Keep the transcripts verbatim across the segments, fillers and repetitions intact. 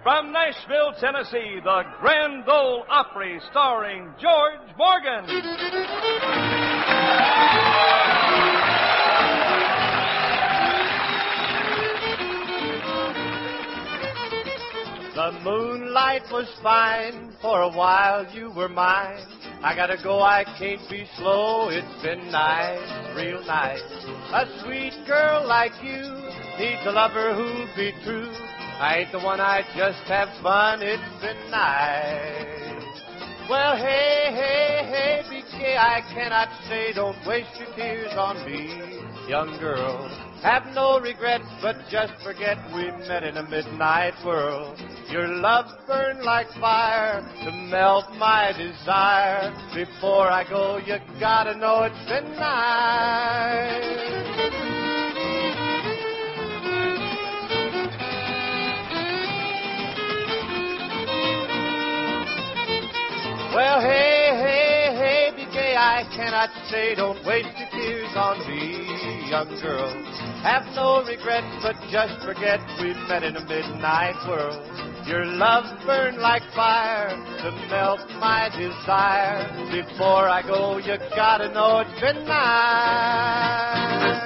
From Nashville, Tennessee, the Grand Ole Opry starring George Morgan. The moonlight was fine, for a while you were mine. I gotta go, I can't be slow, it's been nice, real nice. A sweet girl like you needs a lover who'll be true. I ain't the one, I just have fun, it's been nice. Well, hey, hey, hey, B K, I cannot stay, don't waste your tears on me, young girl. Have no regrets, but just forget we met in a midnight world. Your love burned like fire to melt my desire. Before I go, you gotta know it's been nice. Well, hey, hey, hey, B K, I cannot stay. Don't waste your tears on me, young girl. Have no regrets, but just forget we met in a midnight world. Your love burned like fire to melt my desire. Before I go, you gotta know it's been nice.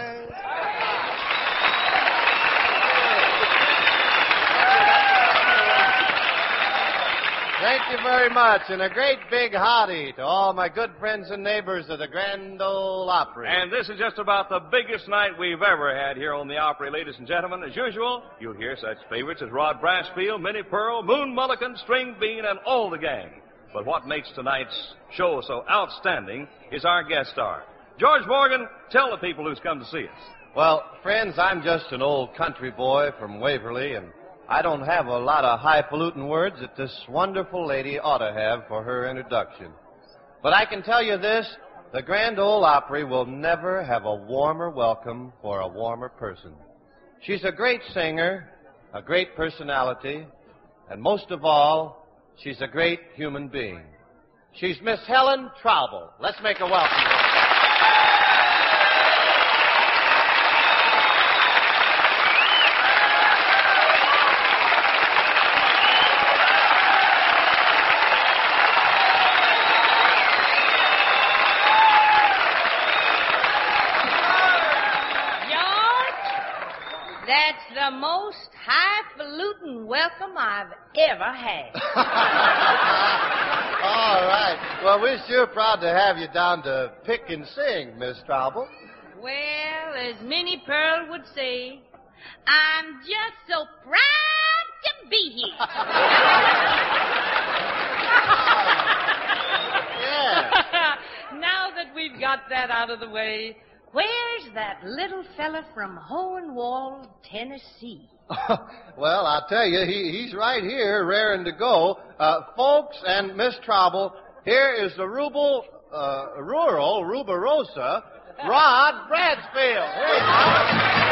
Thank you very much, and a great big howdy to all my good friends and neighbors of the Grand Ole Opry. And this is just about the biggest night we've ever had here on the Opry, ladies and gentlemen. As usual, you'll hear such favorites as Rod Brassfield, Minnie Pearl, Moon Mulligan, String Bean, and all the gang. But what makes tonight's show so outstanding is our guest star. George Morgan, tell the people who's come to see us. Well, friends, I'm just an old country boy from Waverly, and I don't have a lot of highfalutin words that this wonderful lady ought to have for her introduction. But I can tell you this, the Grand Ole Opry will never have a warmer welcome for a warmer person. She's a great singer, a great personality, and most of all, she's a great human being. She's Miss Helen Traubel. Let's make her welcome. That's the most highfalutin welcome I've ever had. All right. Well, we're sure proud to have you down to pick and sing, Miss Traubel. Well, as Minnie Pearl would say, I'm just so proud to be here. Yeah. Now that we've got that out of the way, where's that little fella from Hohenwald, Tennessee? Well, I'll tell you, he, he's right here, raring to go. Uh, folks and Miss Traubel, here is the ruble, uh, rural Ruberosa, Rod Bradsfield. Here you go.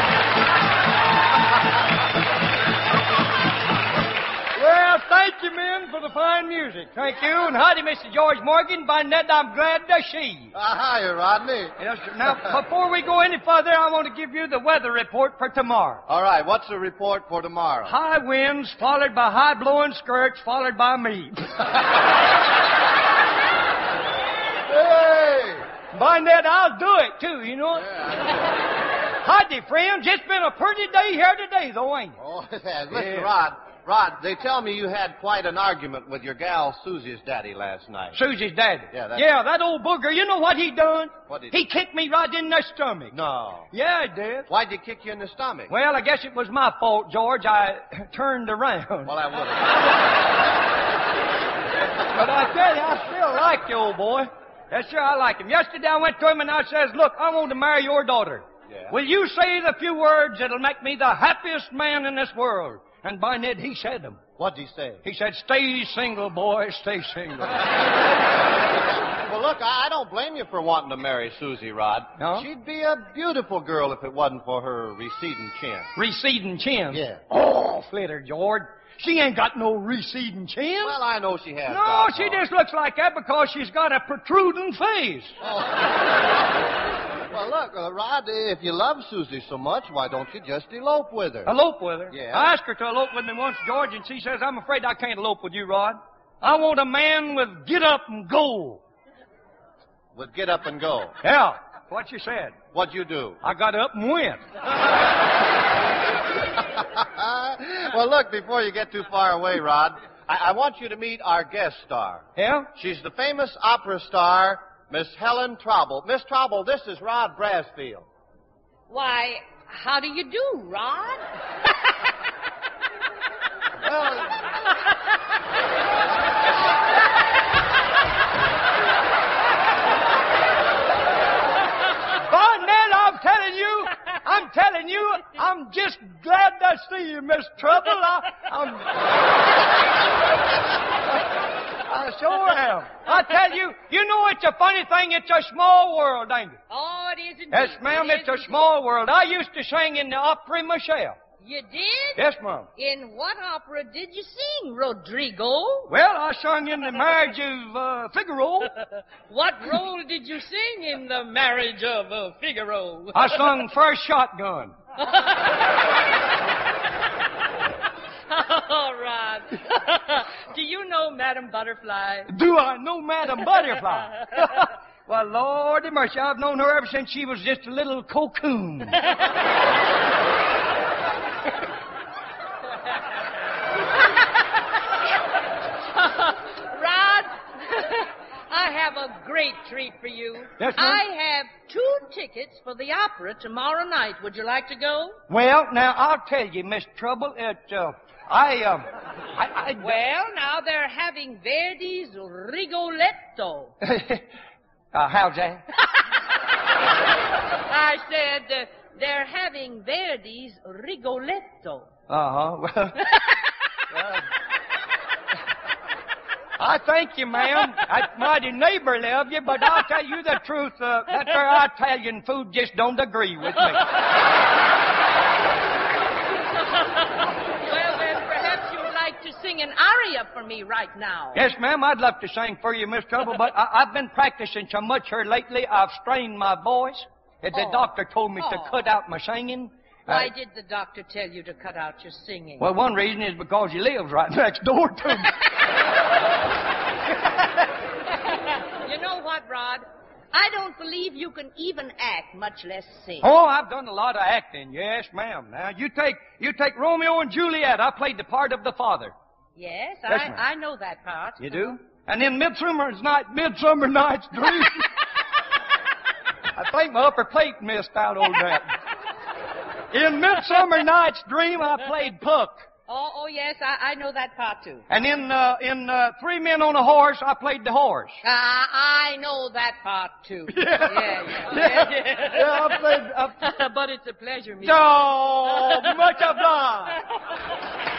Well, thank you, men, for the fine music. Thank you. And howdy, Mister George Morgan. By Ned, I'm glad to see you. Uh, hiya, Rodney. Yes, sir. Now, before we go any further, I want to give you the weather report for tomorrow. All right, what's the report for tomorrow? High winds, followed by high-blowing skirts, followed by me. Hey! By Ned, I'll do it, too, you know. Yeah. Howdy, friends. It's been a pretty day here today, though, ain't it? Oh, it has. Listen, Yeah. Rod, Rod, they tell me you had quite an argument with your gal Susie's daddy last night. Susie's daddy. Yeah, that's- Yeah, that old booger, you know what he done? What did he he- kicked me right in the stomach. No. Yeah, he did. Why'd he kick you in the stomach? Well, I guess it was my fault, George. I turned around. Well, I would have. But I tell you, I still like the old boy. Yes, sir, I like him. Yesterday I went to him and I says, look, I want to marry your daughter. Yeah. Will you say the few words that'll make me the happiest man in this world? And by Ned, he said them. What'd he say? He said, stay single, boy, stay single. Well, look, I I don't blame you for wanting to marry Susie, Rod. No? She'd be a beautiful girl if it wasn't for her receding chin. Receding chin. Yeah. Oh, flitter, George. She ain't got no receding chin. Well, I know she has. no, Doc she Hall. just looks like that because she's got a protruding face. Oh. Well, look, uh, Rod, if you love Susie so much, why don't you just elope with her? Elope with her? Yeah. I asked her to elope with me once, George, and she says, I'm afraid I can't elope with you, Rod. I want a man with get up and go. With get up and go. Yeah, what you said. What'd you do? I got up and went. Well, look, before you get too far away, Rod, I, I want you to meet our guest star. Yeah? She's the famous opera star, Miss Helen Trauble. Miss Trauble, this is Rod Brasfield. Why, how do you do, Rod? Well, Barnett, I'm telling you, I'm telling you, I'm just glad to see you, Miss Trouble. I, I'm... I sure am. I tell you, you know it's a funny thing. It's a small world, ain't it? Oh, it is indeed. Yes, ma'am, It it's is a small world. I used to sing in the Opry myself. You did? Yes, ma'am. In what opera did you sing, Rodrigo? Well, I sung in the marriage of uh, Figaro. What role did you sing in the marriage of uh, Figaro? I sung First Shotgun. Oh, Rod. Do you know Madam Butterfly? Do I know Madam Butterfly? Well, Lordy mercy, I've known her ever since she was just a little cocoon. Rod, I have a great treat for you. Yes, ma'am? I have two tickets for the opera tomorrow night. Would you like to go? Well, now, I'll tell you, Miss Trouble, it, uh, I, um, I, I... Well, now they're having Verdi's Rigoletto. uh, how's that? I said uh, they're having Verdi's Rigoletto. Uh-huh. Well, well, I thank you, ma'am. That's mighty neighborly of you, but I'll tell you the truth. Uh, that there Italian food just don't agree with me. Well, then perhaps you would like to sing an aria for me right now. Yes, ma'am, I'd love to sing for you, Miss Trouble, but I, I've been practicing so much here lately, I've strained my voice. And the Oh. doctor told me to Oh. cut out my singing. Why Uh, did the doctor tell you to cut out your singing? Well, one reason is because he lives right next door to me. You know what, Rod? I don't believe you can even act, much less sing. Oh, I've done a lot of acting. Yes, ma'am. Now, you take you take Romeo and Juliet. I played the part of the father. Yes, Yes, I, ma'am. I know that part. You do? And in Midsummer's Night, Midsummer Night's Dream. I think my upper plate missed out on that. In Midsummer Night's Dream, I played Puck. Oh, oh yes, I, I know that part too. And in uh, in uh, Three Men on a Horse, I played the horse. Uh, I know that part too. Yeah. yeah, Yeah. yeah. Yeah, I played- I- But it's a pleasure, me. Oh, much obliged.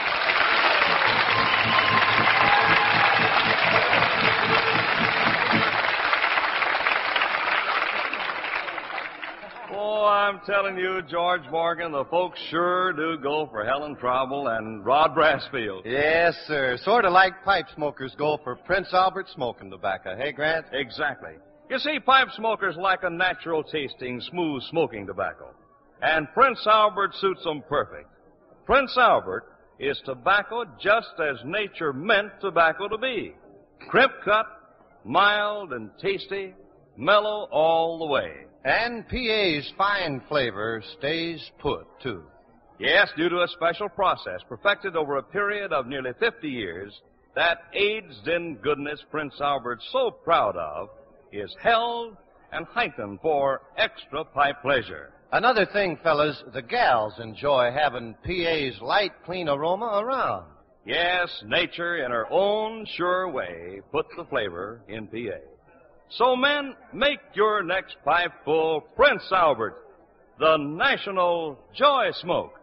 Oh, I'm telling you, George Morgan, the folks sure do go for Helen Trauble and Rod Brasfield. yes, sir. Sort of like pipe smokers go for Prince Albert smoking tobacco. Hey, Grant? Exactly. You see, pipe smokers like a natural tasting, smooth smoking tobacco. And Prince Albert suits them perfect. Prince Albert is tobacco just as nature meant tobacco to be. Crimp cut, mild and tasty, mellow all the way. And P A's fine flavor stays put, too. Yes, due to a special process perfected over a period of nearly fifty years, that aged in goodness Prince Albert's so proud of is held and heightened for extra pipe pleasure. Another thing, fellas, the gals enjoy having P A's light, clean aroma around. Yes, nature in her own sure way put the flavor in P A. So, men, make your next pipe full Prince Albert, the national joy smoke.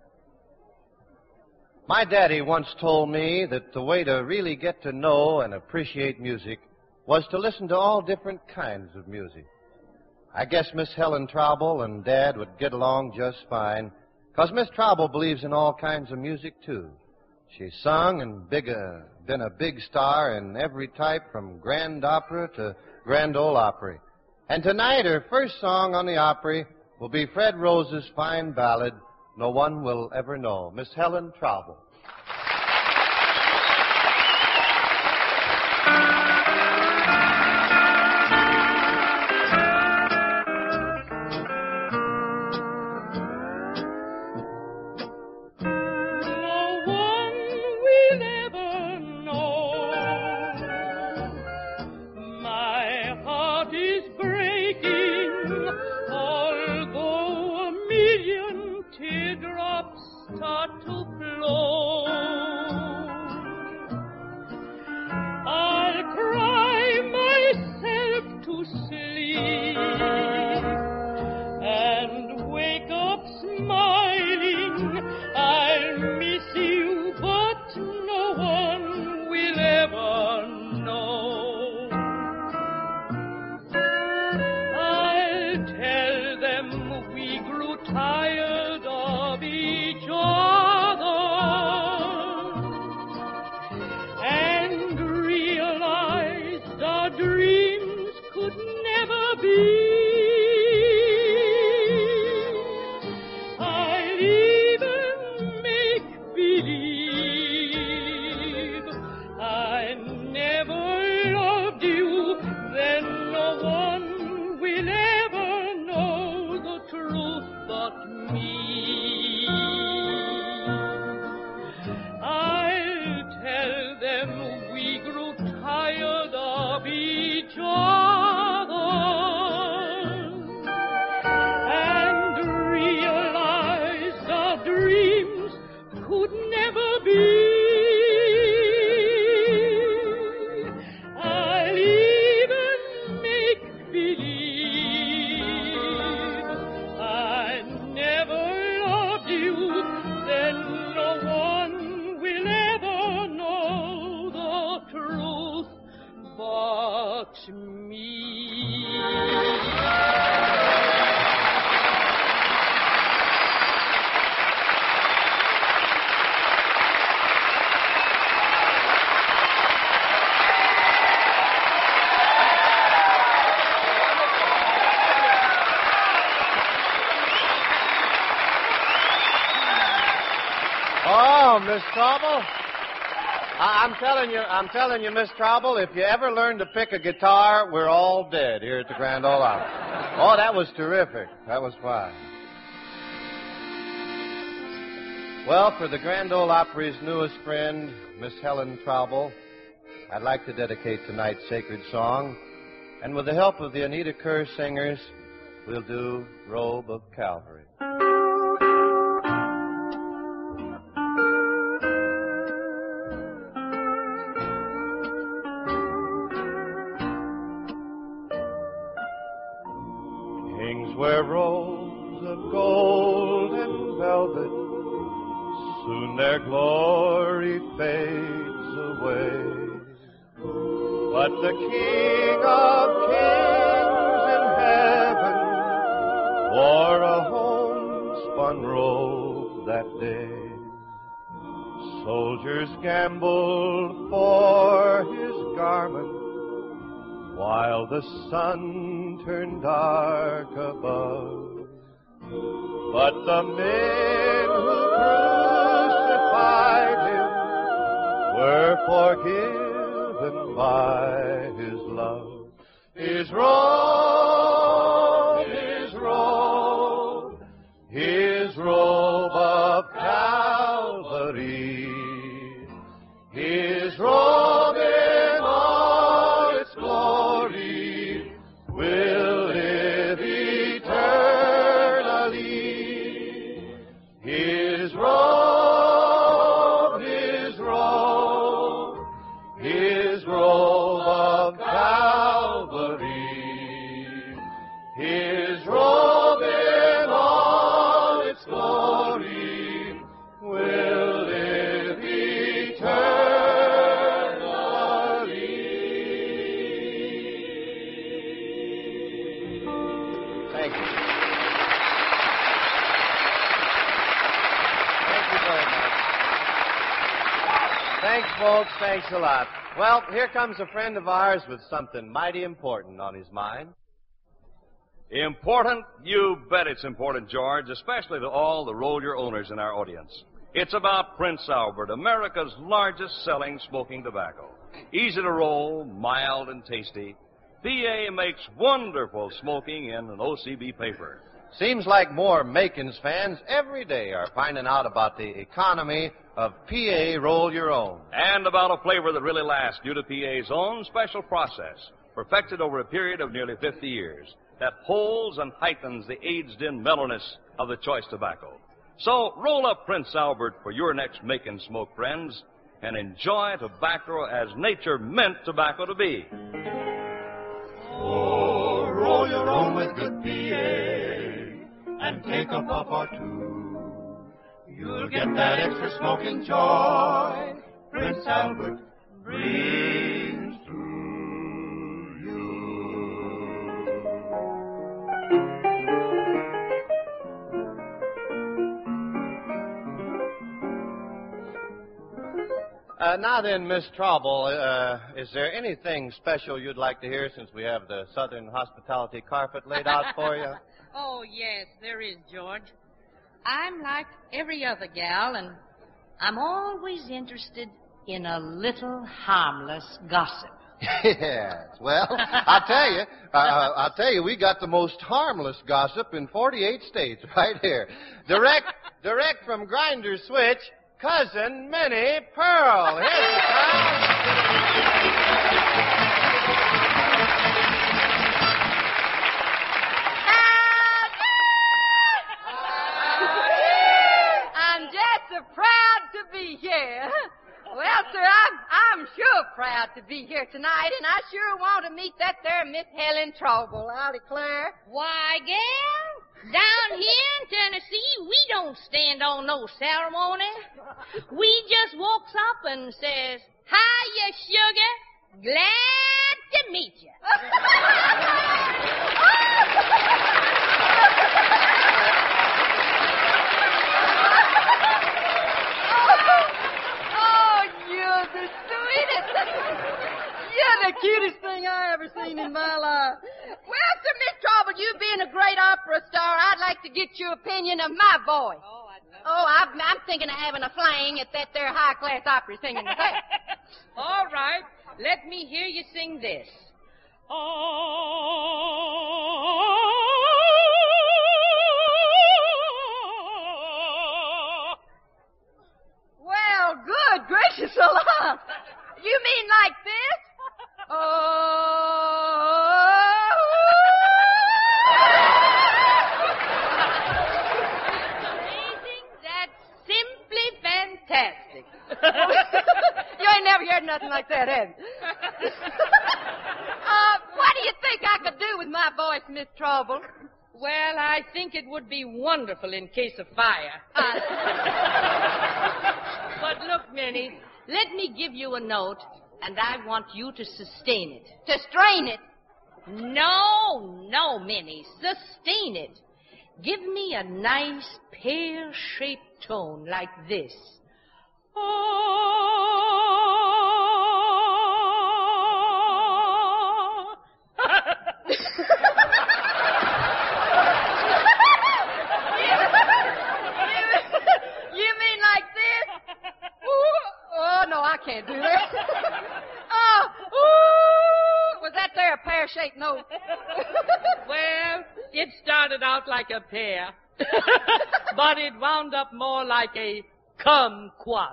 My daddy once told me that the way to really get to know and appreciate music was to listen to all different kinds of music. I guess Miss Helen Trauble and Dad would get along just fine, because Miss Trauble believes in all kinds of music, too. She's sung and big, uh, been a big star in every type from grand opera to Grand Ole Opry. And tonight, her first song on the Opry will be Fred Rose's fine ballad, No One Will Ever Know. Miss Helen Traubel. Miss Traubel, I- I'm telling you, I'm telling you, Miss Traubel, if you ever learn to pick a guitar, we're all dead here at the Grand Ole Opry. Oh, that was terrific. That was fine. Well, for the Grand Ole Opry's newest friend, Miss Helen Traubel, I'd like to dedicate tonight's sacred song, and with the help of the Anita Kerr Singers, we'll do Robe of Calvary. Wear robes of gold and velvet, soon their glory fades away. But the King of Kings in heaven wore a homespun robe that day. Soldiers gambled for his garment, while the sun turned dark above. But the men who crucified him were forgiven by his love. His robe, his robe, his robe of Calvary, his robe in all its glory will live eternally. His robe, his robe, his robe of Calvary, his robe in all its glory will live eternally. Thank you. Thank you very much. Thanks, folks. Thanks a lot. Well, here comes a friend of ours with something mighty important on his mind. Important? You bet it's important, George, especially to all the roll-your owners in our audience. It's about Prince Albert, America's largest selling smoking tobacco. Easy to roll, mild and tasty. P A makes wonderful smoking in an O C B paper. Seems like more Makins fans every day are finding out about the economy of P A Roll Your Own. And about a flavor that really lasts due to P A's own special process, perfected over a period of nearly fifty years, that holds and heightens the aged-in mellowness of the choice tobacco. So roll up Prince Albert for your next Macon smoke, friends, and enjoy tobacco as nature meant tobacco to be. Oh, roll your own with good P A and take a puff or two. You'll get that extra smoking joy Prince Albert brings to you. Uh, now then, Miss Trauble, uh, is there anything special you'd like to hear since we have the Southern hospitality carpet laid out for you? Oh, yes, there is, George. I'm like every other gal, and I'm always interested in a little harmless gossip. Yes. Well, I'll tell you, uh, I'll tell you, we got the most harmless gossip in forty-eight states right here. Direct, direct from Grinder's Switch, Cousin Minnie Pearl. Here's the I'm just so proud to be here. Well, sir, I'm, I'm sure proud to be here tonight, and I sure want to meet that there Miss Helen Trauble, I'll declare. Why, gal, down here in Tennessee, we don't stand on no ceremony. We just walks up and says, "Hiya, sugar. Glad to meet you." Oh, you're the sweetest. You're the cutest thing I ever seen in my life. Well, sir, Miss Trauble, you being a great opera star, I'd like to get your opinion of my voice. Oh, I'd love Oh, I'm, I'm thinking of having a fling at that there high-class opera singing. All right, let me hear you sing this. Well, good gracious alive. You mean like this? Amazing. That's simply fantastic. You ain't never heard nothing like that, have you? uh, what do you think I could do with my voice, Miss Trauble? Well, I think it would be wonderful in case of fire. Uh, But look, Minnie, let me give you a note, and I want you to sustain it. to strain it. No, no, Minnie, sustain it. Give me a nice pear-shaped tone like this. You mean like this? Ooh, oh, no, I can't do that. Oh, ooh, was that there a pear-shaped note? Well, it started out like a pear, but it wound up more like a kumquat.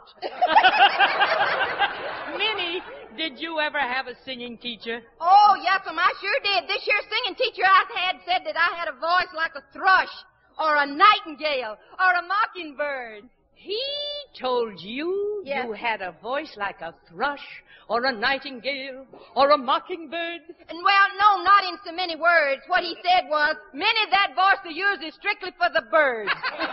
Minnie, did you ever have a singing teacher? Oh, yes'm, I sure did. This year singing teacher I had said that I had a voice like a thrush, or a nightingale, or a mockingbird. He told you Yes. you had a voice like a thrush, or a nightingale, or a mockingbird? And, well, no, not in so many words. What he said was, Minnie, that voice of yours is strictly for the birds.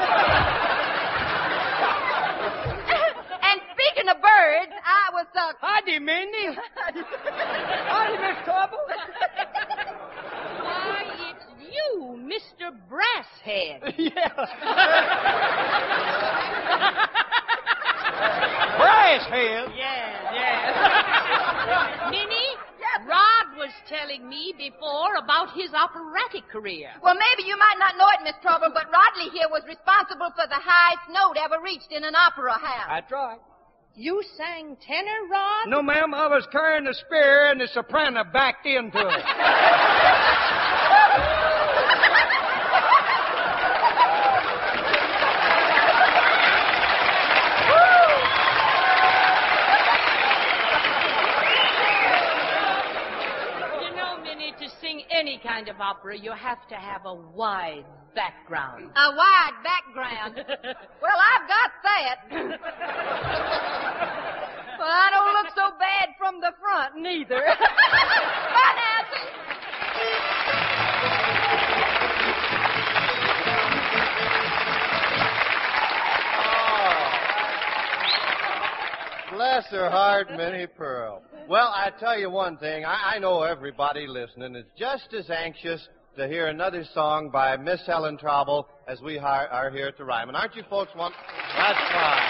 And speaking of birds, I was, uh... Howdy, Minnie. Howdy, Miss Trouble. Why, it's you, Mister Brasshead. Yeah. Brass head. Yeah, yeah. Minnie, Rod was telling me before about his operatic career. Well, maybe you might not know it, Miss Trouble, but Rodley here was responsible for the highest note ever reached in an opera house. That's right. You sang tenor, Rod? No, ma'am, I was carrying the spear and the soprano backed into it. Any kind of opera, you have to have a wide background. A wide background? Well, I've got that. Well, I don't look so bad from the front, neither. Bye, Nancy. Oh. Bless her heart, Minnie Pearl. Well, I tell you one thing. I, I know everybody listening is just as anxious to hear another song by Miss Helen Trouble as we are, are here at the Ryman. Aren't you folks want? That's fine.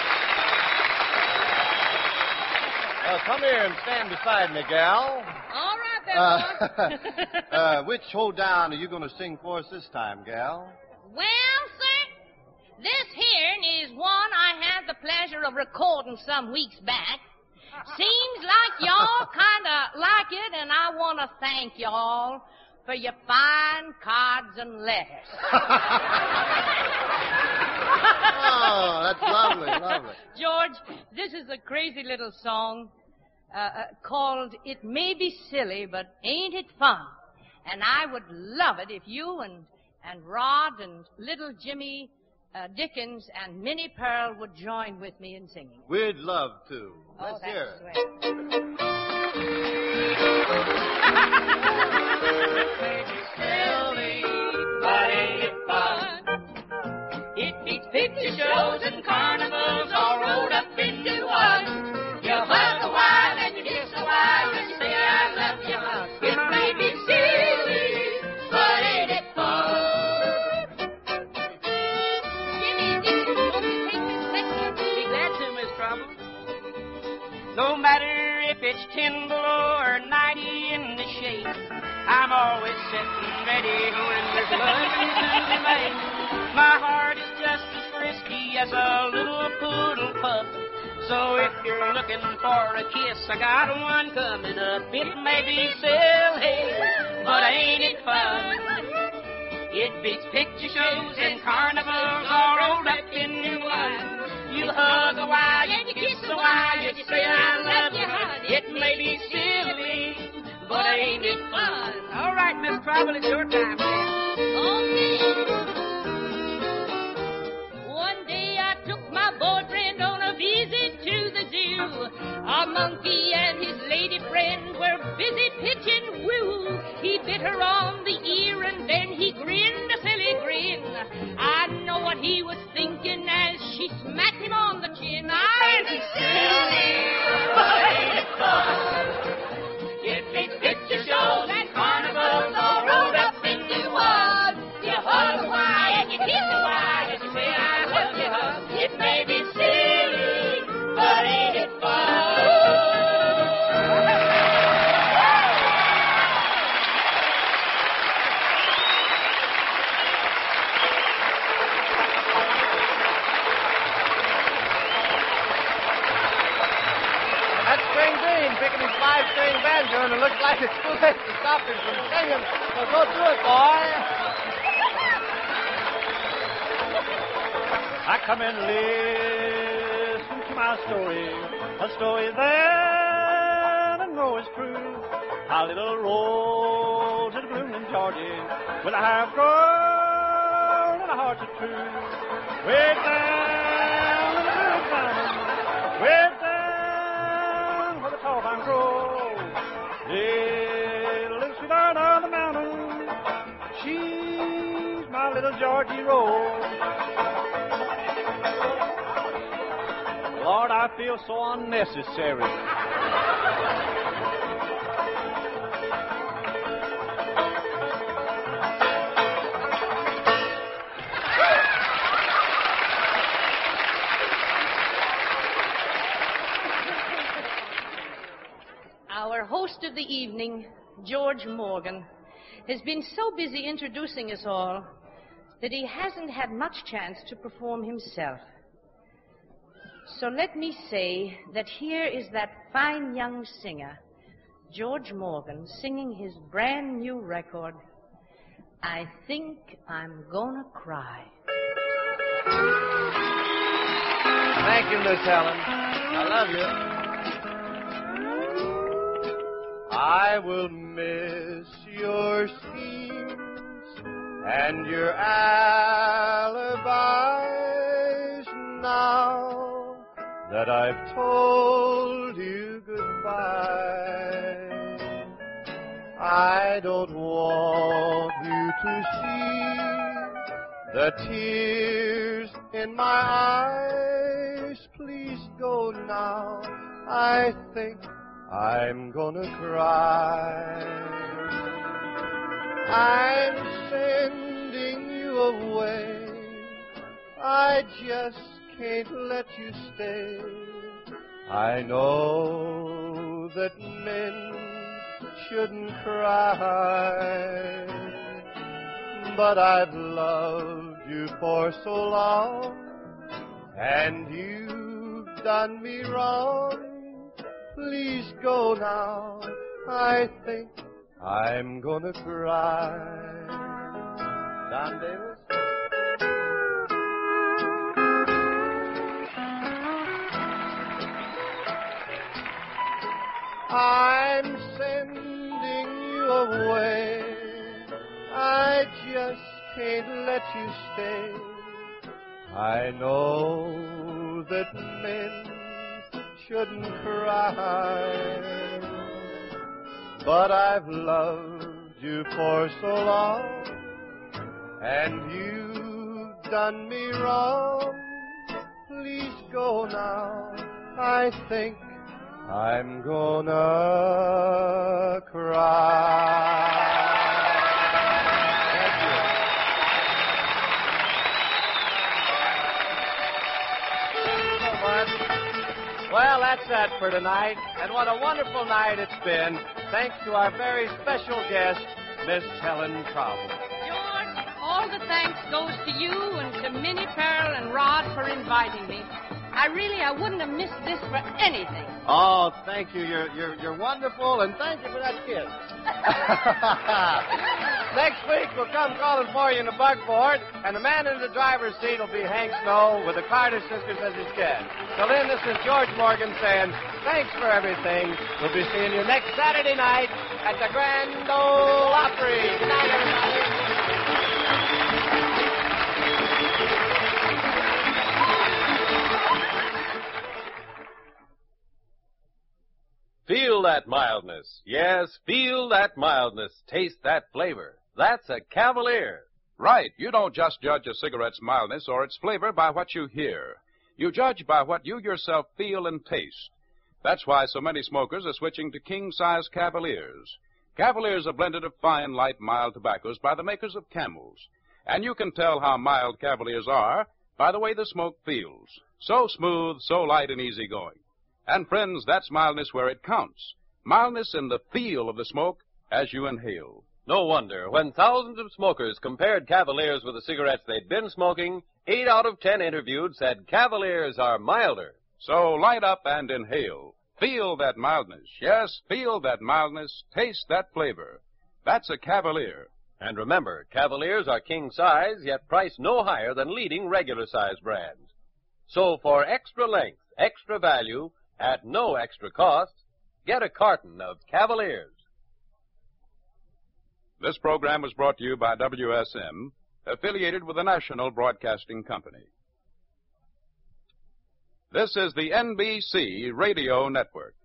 Well, come here and stand beside me, gal. All right, then, uh, uh, which hoedown are you going to sing for us this time, gal? Well, sir, this here is one I had the pleasure of recording some weeks back. Seems like y'all kind of like it, and I want to thank y'all for your fine cards and letters. Oh, that's lovely, lovely. George, this is a crazy little song uh, uh, called It May Be Silly, But Ain't It Fun? And I would love it if you and, and Rod and little Jimmy uh, Dickens and Minnie Pearl would join with me in singing. We'd love to. Let's oh, hear that's it. Silly, but ain't it fun? It beats picture shows and carnivals all rolled up into one. You hug a while and you kiss a while and you say I love you. It may be silly, but ain't it fun? Jimmy, Jimmy, won't you take this section? Be glad to, Miss Trouble. No matter if it's ten below or ninety in the shade, I'm always sitting ready when there's loving to be made. My heart is just as frisky as a little poodle pup. So if you're looking for a kiss, I got one coming up. It may be silly, but ain't it fun? It beats picture shows and carnivals all rolled up in one. You hug a while, and you kiss a while, and you say I love you. It may be silly, but ain't it fun? All right, Miss Trouble, it's your time. Okay. One day I took my boyfriend on a visit to the zoo. A monkey and his lady friend were busy pitching woo. He bit her on the ear and then he grinned a silly grin. I know what he was thinking as she smacked him on the chin. I'm silly, but ain't it fun? It beats picture shows and carnivals all rolled up into one. You hug a while and you kiss a while and you say I love you. It may be silly, but ain't it fun? That's Spring Green picking his five-string banjo, and it looks like it's too late to stop him from singing. So go do it, boy. I come and listen to my story, a story that I know is true. How little rose that bloomed in Georgia will I have grown and a heart so true. Way down in the blue mountain, way down where the tall pine grows, little sweetheart on the mountain, she's my little Georgie Rose. Lord, I feel so unnecessary. Our host of the evening George Morgan, has been so busy introducing us all that he hasn't had much chance to perform himself. So let me say that here is that fine young singer, George Morgan, singing his brand new record, I Think I'm Gonna Cry. Thank you, Miss Helen. I love you. I will miss your schemes and your alibis now that I've told you goodbye. I don't want you to see the tears in my eyes. Please go now. I think I'm gonna cry. I'm sending you away. I just can't let you stay. I know that men shouldn't cry, but I've loved you for so long, and you've done me wrong. Please go now. I think I'm gonna cry. Don Davis? I'm sending you away. I just can't let you stay. I know that men shouldn't cry, but I've loved you for so long, and you've done me wrong. Please go now. I think I'm gonna cry. Thank you. Thank you so much. Well, that's that for tonight. And what a wonderful night it's been, thanks to our very special guest, Miss Helen Traubel. George, all the thanks goes to you and to Minnie Pearl and Rod for inviting me. I really, I wouldn't have missed this for anything. Oh, thank you. You're you're you're wonderful, and thank you for that kiss. Next week we'll come calling for you in the bugboard, and the man in the driver's seat will be Hank Snow with the Carter sisters as his guest. So then, this is George Morgan saying thanks for everything. We'll be seeing you next Saturday night at the Grand Ole Opry. Good night, everybody. Feel that mildness. Yes, feel that mildness. Taste that flavor. That's a Cavalier. Right. You don't just judge a cigarette's mildness or its flavor by what you hear. You judge by what you yourself feel and taste. That's why so many smokers are switching to king-size Cavaliers. Cavaliers are blended of fine, light, mild tobaccos by the makers of Camels. And you can tell how mild Cavaliers are by the way the smoke feels. So smooth, so light and easygoing. And friends, that's mildness where it counts. Mildness in the feel of the smoke as you inhale. No wonder, when thousands of smokers compared Cavaliers with the cigarettes they'd been smoking, eight out of ten interviewed said Cavaliers are milder. So light up and inhale. Feel that mildness. Yes, feel that mildness. Taste that flavor. That's a Cavalier. And remember, Cavaliers are king size, yet priced no higher than leading regular size brands. So for extra length, extra value, at no extra cost, get a carton of Cavaliers. This program was brought to you by W S M, affiliated with the National Broadcasting Company. This is the N B C Radio Network.